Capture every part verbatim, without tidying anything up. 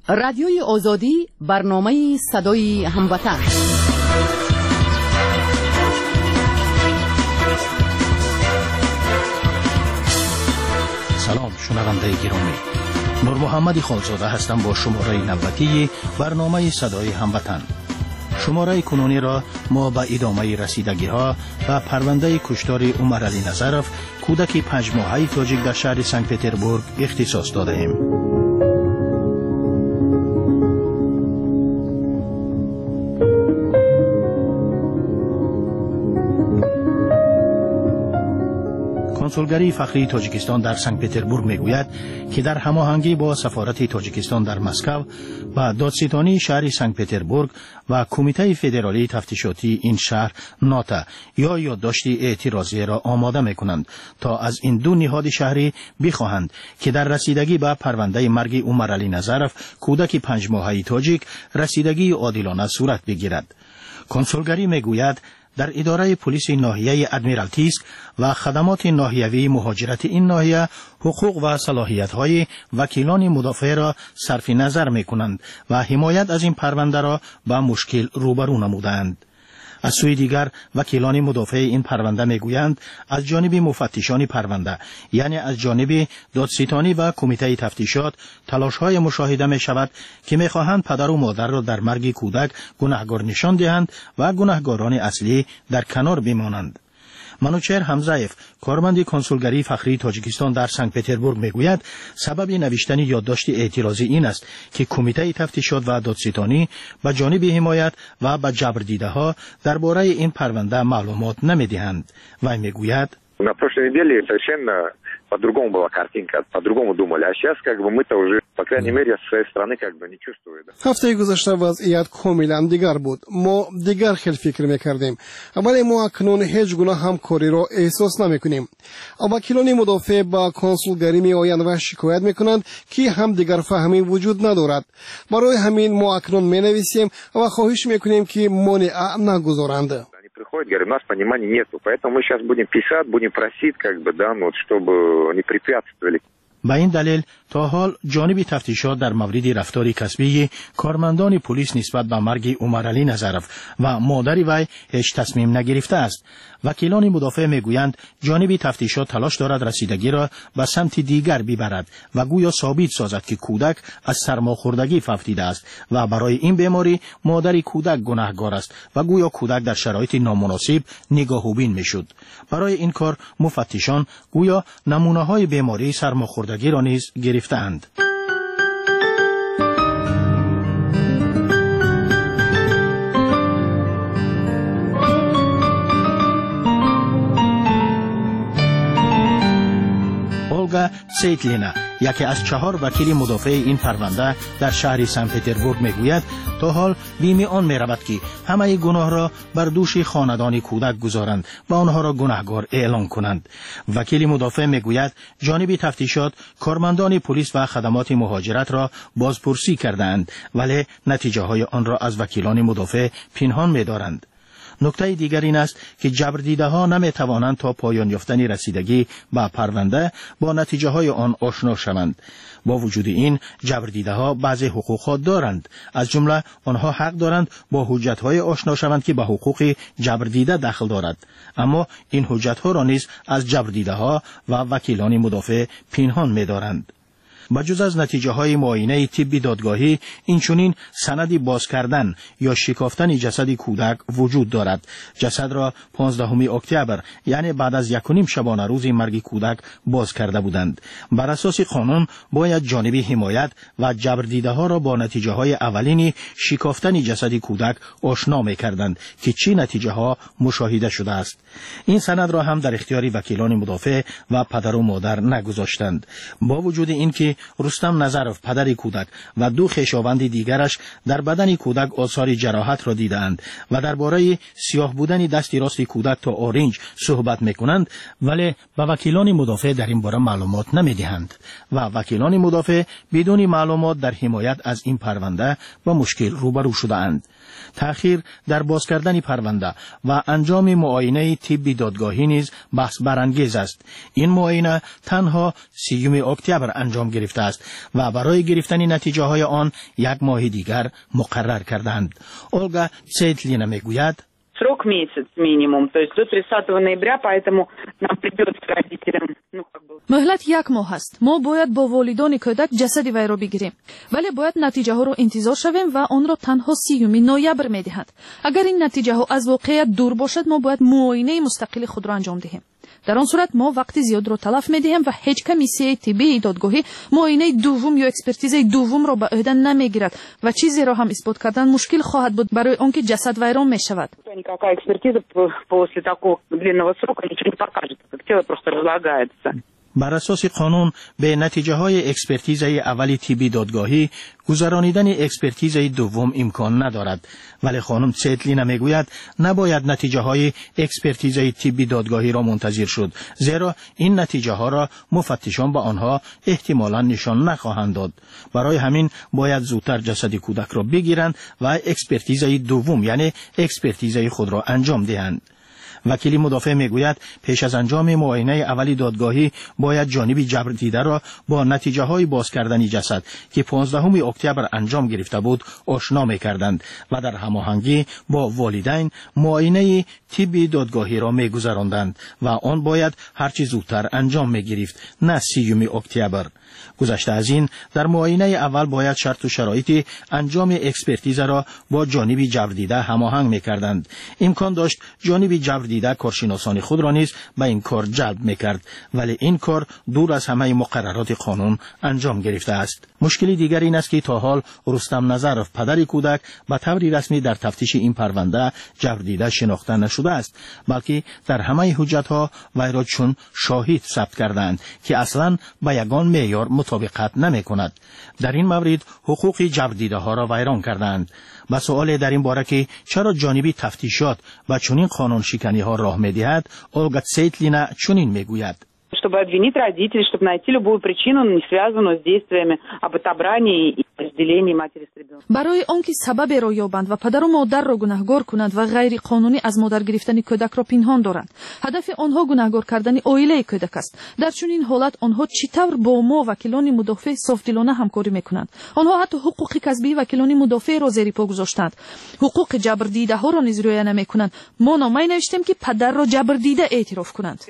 رادیوی آزادی، برنامه صدای هموطن. سلام شنونده گرامی، نور محمد خالزاده هستم با شماره نوتی برنامه صدای هموطن. شماره کنونی را ما به ادامه رسیدگی ها و پرونده کشتار عمر علی نظرف، کودک پنج ماهه تاجیک در شهر سنت پتربورگ اختصاص داده ایم. کنسولگری فخری تاجیکستان در سنت پتربورگ میگوید که در هماهنگی با سفارت تاجیکستان در مسکو و دادستانی شهر سنت پتربورگ و کمیته فدرالی تفتیشاتی این شهر ناتا یا یادداشتی اعتراضی را آماده میکنند تا از این دو نهاد شهری بخواهند که در رسیدگی به پرونده مرگ عمر علی نظرف، کودک پنج ماهه تاجیک، رسیدگی عادلانه صورت بگیرد. کنسولگری میگوید در اداره پلیس ناحیه ادمیرالتیسک و خدمات ناحیوی مهاجرت این ناحیه حقوق و صلاحیت‌های وکیلان مدافع را صرف نظر می‌کنند و حمایت از این پرونده را با مشکل روبرو نمودند. از سوی دیگر وکیلان مدافع این پرونده میگویند از جانب مفتشان پرونده، یعنی از جانب دادستانی و کمیته تفتیشات، تلاش‌های مشاهده می شود که میخواهند پدر و مادر را در مرگ کودک گناهکار نشان دهند و گناهکاران اصلی در کنار بمانند. منوچهر حمزه‌یف، کارمند کنسولگری فخری تاجیکستان در سنت پتربورگ میگوید سبب نوشتن یادداشت اعتراضی این است که کمیته تفتیشات و دادستانی به جانب حمایت و به جبر دیده ها درباره این پرونده معلومات نمیدهند. و میگوید на прошлой неделе совершенно по-другому была картинка, по-другому думали, а сейчас как бы мы-то уже, по крайней мере, со своей стороны как бы не чувствуем. هفته گذشته وضعیت کاملا دیگر بود. ما دیگر خیلی فکر میکردیم، ولی ما اکنون هیچ گونه همکاری را احساس نمیکنیم. وکیلان مدافع با کنسولگری میآیند و شکایت میکنند که هم دیگر فهمی وجود ندارد. برای همین ما اکنون مینویسیم و خواهش میکنیم که مانع نگذارند. Приходит, говорит, у нас понимания нету, поэтому мы сейчас будем писать, будем просить, как бы, да, ну, вот, чтобы не препятствовали. به این دلیل تا حال جانب تفتیشات در مورد رفتار کسبی کارمندان پلیس نسبت به مرگ عمر علی نظرف و مادر وی هیچ تصمیم نگرفته است. وکیلان مدافع میگویند جانب تفتیشات تلاش دارد رسیدگی را به سمت دیگر ببرد و گویا ثابت سازد که کودک از سرماخوردگی فوتیده است و برای این بیماری مادر کودک گناهکار است و گویا کودک در شرایط نامناسب نگاهوبین میشد. برای این کار مفتشان گویا نمونه‌های بیماری سرماخوردگی را نیز گرفتند. اولگا سیتلینا، یکی از چهار وکیل مدافع این پرونده در شهر سنت پتربورگ میگوید تا حال بیم آن میرود که همه گناه را بر دوش خاندان کودک گذارند و آنها را گناهکار اعلام کنند. وکیل مدافع میگوید جانب تفتیشات کارمندان پلیس و خدمات مهاجرت را بازپرسی کردند، ولی نتیجه های آن را از وکیلان مدافع پنهان می‌دارند. نکته دیگر این است که جبر دیده ها نمی توانند تا پایان یافتن رسیدگی به پرونده با نتیجه های آن آشنا شوند. با وجود این جبر دیده ها بعضی حقوق ها دارند، از جمله آنها حق دارند با حجت های آشنا شوند که به حقوق جبر دیده دخل دارد، اما این حجت ها را نیز از جبر دیده ها و وکیلان مدافع پنهان می دارند. بجز از نتیجه های معاینه طبی دادگاهی، اینچنین سندی باز کردن یا شکافتن جسد کودک وجود دارد. جسد را پانزدهم اکتبر، یعنی بعد از یک و نیم شبانه روز مرگ کودک باز کرده بودند. بر اساس قانون باید جانب حمایت و جبر دیده ها را با نتیجه های اولین شکافتن جسد کودک آشنا می‌کردند که چه نتیجه ها مشاهده شده است. این سند را هم در اختیار وکیلان مدافع و پدر و مادر نگذاشتند. با وجود اینکه رستم نظرف پدر کودک و دو خویشاوند دیگرش در بدن کودک آثار جراحت را دیدند و درباره سیاه بودن دست راست کودک تا آرنج صحبت میکنند، ولی به وکیلان مدافع در این باره معلومات نمیدهند و وکیلان مدافع بدون معلومات در حمایت از این پرونده با مشکل روبرو شده‌اند. تأخیر در باز کردن پرونده و انجام معاینه طبی دادگاهی نیز بحث برانگیز است. این معاینه تنها سیوم اکتبر انجام گرفت گرفته است و برای گرفتن نتیجه های آن یک ماه دیگر مقرر کردند. اولگا سیتلینا میگوید срок месяц минимум, то есть до тридцатого ноября, поэтому нам придется родителям, ну, как бы... مهلت یک ماه است. ما باید با والدان کودک جسد وی را بگیریم، ولی باید نتیجه ها را انتظار شویم و آن را تنها سیوم نوامبر میدهند. اگر این نتیجه ها از واقعیت دور باشد، ما باید معاینه مستقل خود را انجام دهیم. در آن صورت ما وقت زیاد را تلف می‌دهیم و هیچ کمیسیه طبی دادگاهی معاینه دوم یا اکسپرتیز دوم را به عهده نمیگیرد و چیزی را هم اثبات کردن مشکل خواهد بود برای آنکه جسد ویران می‌شود. Никакая экспертиза после такого длинного срока ничего не покажет, как тело просто разлагается. بر اساس قانون به نتیجه های اکسپرتیزه اولی طبی دادگاهی گذرانیدن اکسپرتیزه دوم امکان ندارد، ولی خانم سیتلینا میگوید نباید نتیجه های اکسپرتیزه طبی دادگاهی را منتظر شد، زیرا این نتیجه ها را مفتشان به آنها احتمالاً نشان نخواهند داد. برای همین باید زودتر جسد کودک را بگیرند و اکسپرتیزه دوم یعنی اکسپرتیزه خود را انجام دهند. وکیل مدافع میگوید پیش از انجام معاینه اولی دادگاهی باید جانب جبر دیده را با نتیجه های باز کردن جسد که پانزدهم اکتبر انجام گرفته بود آشنا میکردند و در هماهنگی با والدین معاینه طبی دادگاهی را میگذراندند و آن باید هرچی زودتر انجام میگرفت، نه سیوم اکتبر. گذشته از این در معاینه اول باید شرط و شرایط انجام اکسپرتیز را با جانب جبر دیده هماهنگ میکردند. امکان داشت جانب جبر دیده کارشناسان خود را نیز به این کار جلب میکرد، ولی این کار دور از همه مقررات قانون انجام گرفته است. مشکلی دیگر این است که تا حال رستم نظرف پدر کودک به طور رسمی در تفتیش این پرونده جبر دیده شناخته نشده است، بلکه در همه حجت ها وی را چون شاهد ثبت کردند که اصلا با یگان معیار مطابقت نمی کند. در این مورد حقوق جبر دیده ها را ویران کردند. و سؤال در این باره که چرا جانبی تفتیشات و چنین قانون شکنی ها راه می دهد، اولگا سیتلینا چنین می گوید. Чтобы обвинить родителей, чтобы найти любую причину, не связанную с действиями об отобрании и разделении матери с ребенком. برای آنکه سبب را یابند و پدر و مادر را گناهکار کنند و غیر قانونی از مادر گرفتن کودک را پنهان دارند. هدف آنها گناهکار کردن عائله کودک است. در چنین حالت آنها چطور با ما وکیلان مدافع صافدلانه همکاری میکنند؟ آنها حتی حقوق کسبی وکیلان مدافع را زیر پا گذاشتند. حقوق جبر دیده ها را نیز رعایت نمیکنند. ما نامه نوشتیم که پدر را جبر دیده اعتراف کنند.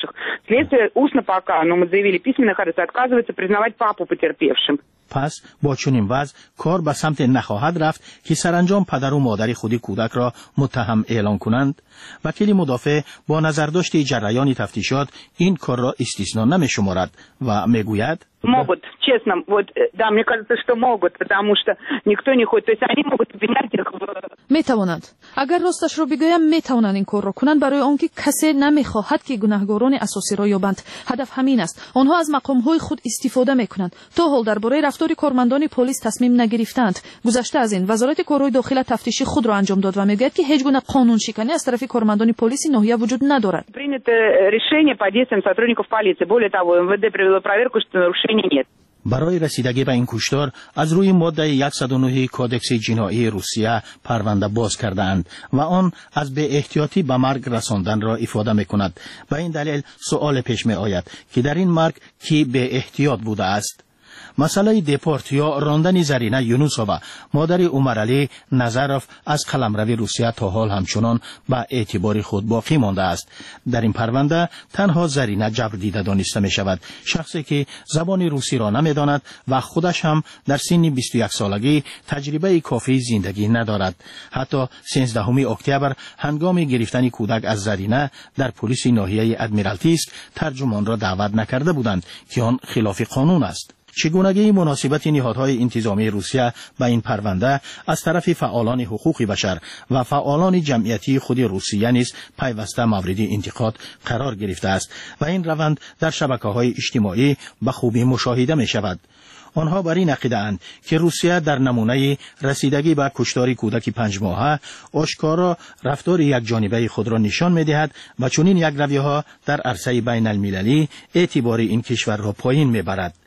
Устно пока, но мы заявили письменно, ходится, отказывается признавать папу потерпевшим. پس با چنین وضع کار به سمت نخواهد رفت که سرانجام پدر و مادر خودی کودک را متهم اعلام کنند. وکیل مدافع با نظرداشت جریان تفتیشات این کار را استثنا نمی شمارد و می گوید Могут, честно, вот, да, мне кажется, что могут, потому что никто не ходит, то есть они могут обвинять их в... میتوانند. اگر راستش را بگویم میتوانند این کار را کنند برای آنکه کسی نمیخواهد که گناهکاران اساسی را یابند. هدف همین است. آنها از مقامهای خود استفاده میکنند. تا حال درباره رفتار کارمندان پلیس تصمیم نگرفتند. گذشته از این وزارت کارهای داخل تفتیش خود را انجام داد و میگوید که هیچ گونه قانون شکنی از طرف کارمندان پلیس ناحیه وجود ندارد. Принято решение по действиям сотрудников полиции. Более того, эм вэ дэ провело проверку, что нарушений нет. برای رسیدگی به این کشتار از روی ماده صد و نه کودکس جنایی روسیه پرونده باز کردند و آن از به احتیاطی به مرگ رساندن را افاده می‌کند. به این دلیل سؤال پیش می آید که در این مرگ کی به احتیاط بوده است؟ مسئله دپورت یا راندن زرینه یونوسووا مادر عمرعلی نظرف از قلمرو روسیه تا حال همچنان به اعتبار خود باقی مانده است. در این پرونده تنها زرینه جبر دیده دانسته می شود، شخصی که زبان روسی را نمی داند و خودش هم در سن بیست و یک سالگی تجربه کافی زندگی ندارد. حتی سیزدهم اکتبر هنگام گرفتن کودک از زرینه در پلیس ناحیه ادمیرالتیسک ترجمان را دعوت نکرده بودند که آن خلاف قانون است. چگونگی مناسبت نهادهای انتظامی روسیه با این پرونده از طرف فعالان حقوق بشر و فعالان جمعیتی خود روسیه نیز پیوسته مورد انتقاد قرار گرفته است و این روند در شبکه‌های اجتماعی به خوبی مشاهده می شود. آنها بر این عقیده اند که روسیه در نمونه رسیدگی به کشتار کودک پنج ماهه آشکارا رفتار یک جانبه خود را نشان می دهد و چنین یک رویه ها در عرصه بین المللی اعتبار این کشور را پایین می برد.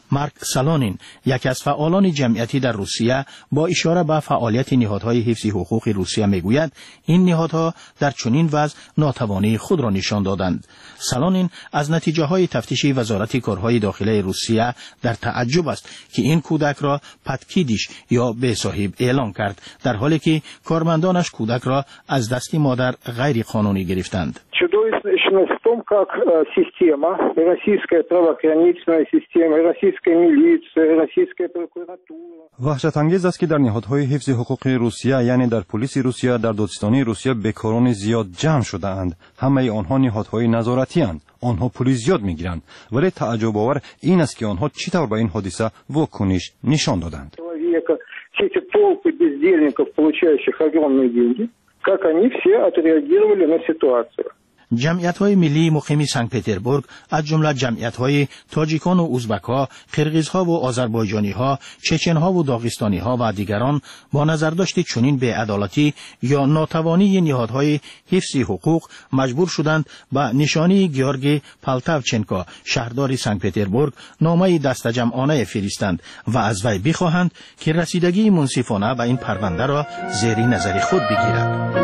مارک سالونین، یکی از فعالان جمعیتی در روسیه، با اشاره به فعالیت نهادهای حفظ حقوق روسیه میگوید این نهادها در چنین وضع ناتوانی خود را نشان دادند. سالونین از نتیجه های تفتیش وزارت کارهای داخلی روسیه در تعجب است که این کودک را پدکیدیش یا به صاحب اعلام کرد، در حالی که کارمندانش کودک را از دست مادر غیر قانونی گرفتند. Чудовищность в том, как система, российская правоохранительная система, российская милиция, российская прокуратура. وحشت انگیز است که در نهادهای حفظ حقوق روسیه، یعنی در پلیس روسیه، در دادستانی روسیه بیکاران زیاد جمع شده اند. همه آنها نهادهای نظارتی اند. آنها پول زیاد میگیرند، ولی تعجب آور این است که آنها چطور به این حادثه واکنش نشان دادند. Все эти толпы бездельников, получающих огромные деньги, как они все отреагировали на ситуацию. جمعیت‌های ملی مقیم سنت پتربورگ از جمله جمعیت‌های تاجیکان و ازبک‌ها، قرغیزها و آذربایجانی‌ها، چچن‌ها و داغستانی‌ها و دیگران با نظرداشت چنین بی‌عدالتی یا ناتوانی نهادهای حفظ حقوق مجبور شدند به نشانی گیورگی پالتاوچنکو، شهردار سنت پتربورگ، نامه دستجمعانه فرستند و از وی بخواهند که رسیدگی منصفانه به این پرونده را زیر نظر خود بگیرد.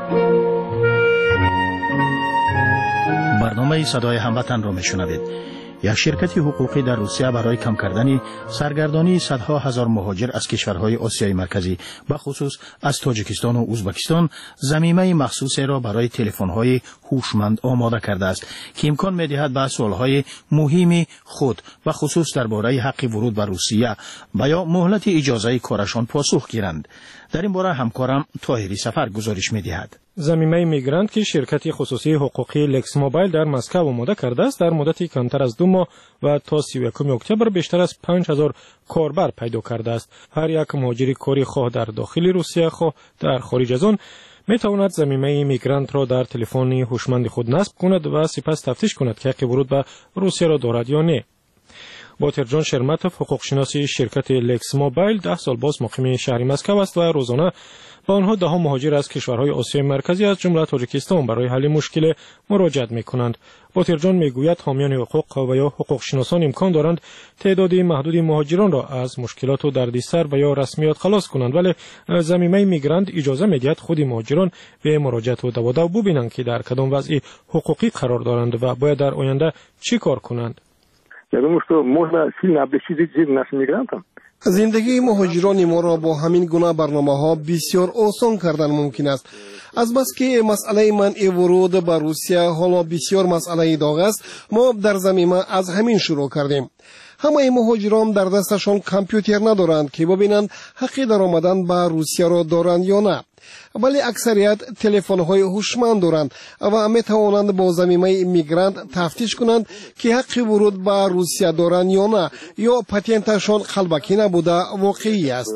برنامه صدای هموطن را میشنوید. یک شرکت حقوقی در روسیه برای کم کردن سرگردانی صدها هزار مهاجر از کشورهای آسیای مرکزی به خصوص از تاجیکستان و ازبکستان ضمیمه مخصوصی را برای تلفن‌های هوشمند آماده کرده است که امکان می‌دهد به سوال‌های مهم خود به خصوص درباره حق ورود به روسیه و یا مهلت اجازه کارشان پاسخ گیرند. در این باره همکارم طاهری سفر گزارش می‌دهد. زمینه میگرانت که شرکت خصوصی حقوقی لکس موبایل در مسکو آماده کرده است، در مدتی کمتر از دو ماه و تا سی و یکم اکتبر بیشتر از پنج هزار کاربر پیدا کرده است. هر یک مهاجر کاری خواه در داخل روسیه خواه در خارج از آن می تواند زمینه میگرانت را در تلفن هوشمند خود نصب کند و سپس تفتیش کند که حق ورود به روسیه را دارد یا نه. باترجان شرمتوف، حقوقشناسی شرکت لکس موبایل، ده سال باز مقیم شهر مسکو است و روزانه با آنها ده ها مهاجر از کشورهای آسیای مرکزی از جمله تاجیکستان برای حل مشکل مراجعت می‌کنند. باترجان میگوید حامیان حقوق و یا حقوقشناسان امکان دارند تعدادی محدودی مهاجران را از مشکلات و دردسر و یا رسمیات خلاص کنند، ولی زمینه میگرانت اجازه میدهد خود مهاجران به مراجعت و دوادو ببینند که در کدام وضع حقوقی قرار دارند و باید در آینده چی کار کنند. Я думаю, что можно сильно облегчить жизнь нашим мигрантам. زندگی مهاجران ما را با همین گونه برنامه‌ها بسیار آسان کردن ممکن است. از بس که مسئله منع ورود به روسیه حالا بسیار مسئله داغ است، ما در زمینه از همین شروع کردیم. همه مهاجران در دستشان کامپیوتر ندارند که ببینند حق در آمدن به روسیه را دارند یا نه، ولی اکثریت تلفن‌های هوشمند دارند و می توانند با زمینه میگرانت تفتیش کنند که حق ورود به روسیه دارند یا نه، یا پتنتشان خلبکی نبوده واقعی است.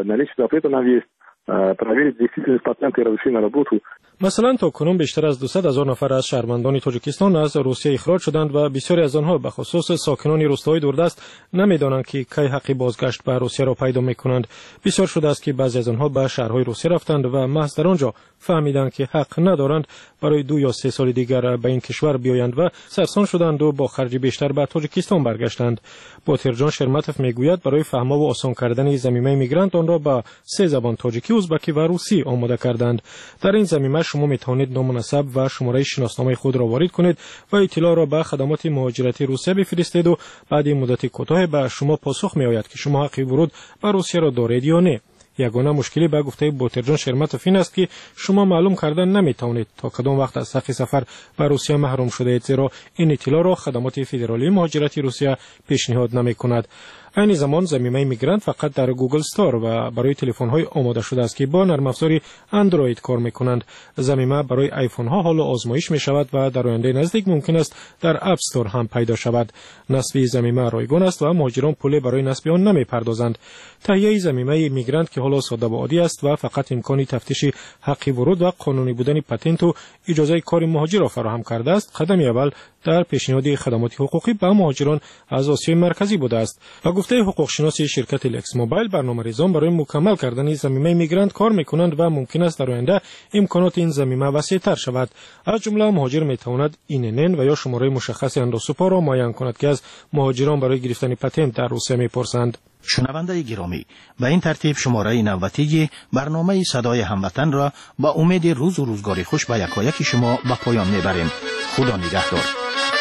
مثلا تا کنون بیشتر از دویست هزار نفر از شهروندان تاجیکستان از روسیه اخراج شدند و بسیاری از آنها به خصوص ساکنان روستاهای دوردست نمیدانند که کی حق بازگشت به روسیه را پیدا میکنند. بسیار شده است که بعضی از آنها به شهرهای روسیه رفتند و محض در آنجا فهمیدند که حق ندارند برای دو یا سه سال دیگر به این کشور بیایند و سرسان شدند و با خرج بیشتر به تاجیکستان برگشتند. باترجان شرمتوف میگوید برای فهم و آسان کردن زمینه میگرانت آن را به سه زبان تاجیکی، ازبکی و روسی آماده کردند. در این زمینه شما می توانید نام نسب و شماره شناسنامه خود را وارد کنید و اطلاع را به خدمات مهاجرتی روسیه بفرستید و بعد مدت کوتاه به شما پاسخ می آید که شما حق ورود به روسیه را دارید یا نه. یگانه مشکلی به گفته باترجان شرمتوف این است که شما معلوم کردن نمی توانید تا کدام وقت از حق سفر به روسیه محروم شده اید، زیرا این اطلاع را خدمات فدرالی مهاجرتی روسیه پیشنهاد نمی کند. این زمان زمینه میگرانت فقط در گوگل استور و برای تلفن‌های آماده شده است که با نرم افزار اندروید کار می‌کنند. زمینه برای آیفون‌ها حالا آزمایش می‌شود و در آینده نزدیک ممکن است در اپ استور هم پیدا شود. نصب زمینه رایگان است و مهاجران پول برای نصب آن نمی‌پردازند. تهیه زمینه میگرانت که حالا ساده و عادی است و فقط امکانی تفتیش حق ورود و قانونی بودن پتنت و اجازه کار مهاجر را فراهم کرده است، قدم اول در پیشنهاد خدمات حقوقی به مهاجران از آسیای مرکزی بوده است. و گفته حقوق شناسی شرکت لکس موبایل، برنامه‌ریزان برای مکمل کردن زمینه میگرانت کار میکنند و ممکن است در آینده امکانات این زمینه وسیع‌تر شود. از جمله مهاجر میتواند اینن و یا شماره مشخص اندوسوپا را معین کند که از مهاجران برای گرفتن پتنت در روسیه میپرسند. شنونده گرامی، به این ترتیب شماره نوبتی برنامه صدای هموطن را با امید روز و روزگاری خوش به یکایک شما به پایان میبریم. خدا نگهدار.